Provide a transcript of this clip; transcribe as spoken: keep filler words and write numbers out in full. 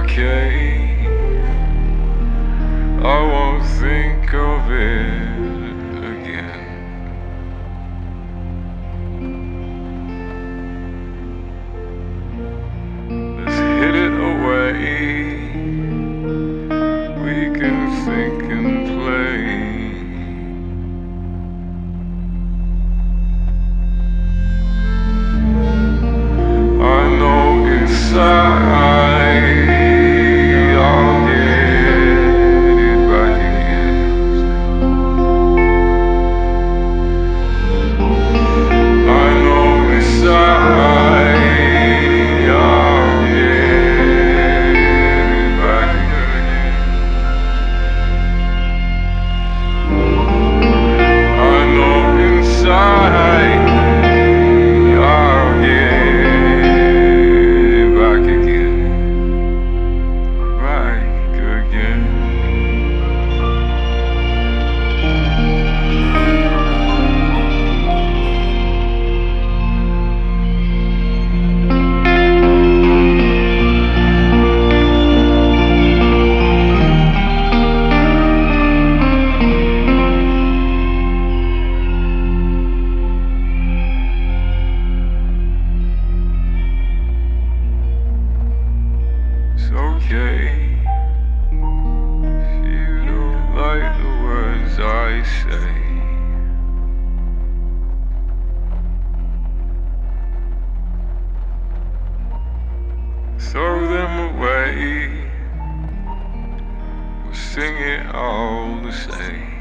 okay. I won't think of it again. Let's hid it away. We can think and play. I know inside I'll get it back again. I know inside I'll get it back again. I know inside I'll get it back again. Back again. It's okay if you don't like the words I say. Throw them away. We'll sing it all the same.